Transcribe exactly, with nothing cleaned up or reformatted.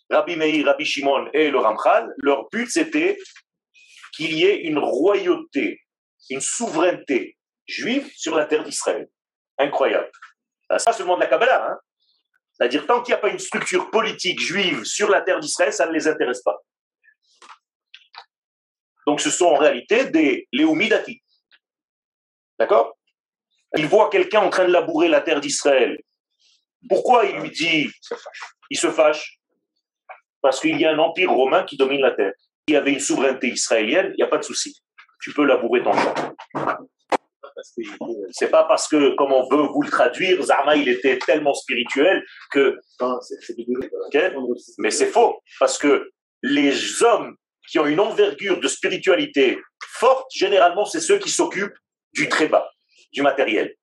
Rabbi Meir, Rabbi Shimon et le Ramchal, leur but c'était qu'il y ait une royauté, une souveraineté juive sur la terre d'Israël. Incroyable. Ça, c'est le monde de la Kabbalah. Hein. C'est-à-dire, tant qu'il n'y a pas une structure politique juive sur la terre d'Israël, ça ne les intéresse pas. Donc, ce sont en réalité des Léoumidati. D'accord? Il voit quelqu'un en train de labourer la terre d'Israël. Pourquoi il lui dit, il se fâche? Parce qu'il y a un empire romain qui domine la terre. Il y avait une souveraineté israélienne, il n'y a pas de souci. Tu peux labourer ton champ. C'est pas parce que, comme on veut vous le traduire, Zama il était tellement spirituel que. Okay? Mais c'est faux, parce que les hommes qui ont une envergure de spiritualité forte, généralement, c'est ceux qui s'occupent du très bas, du matériel.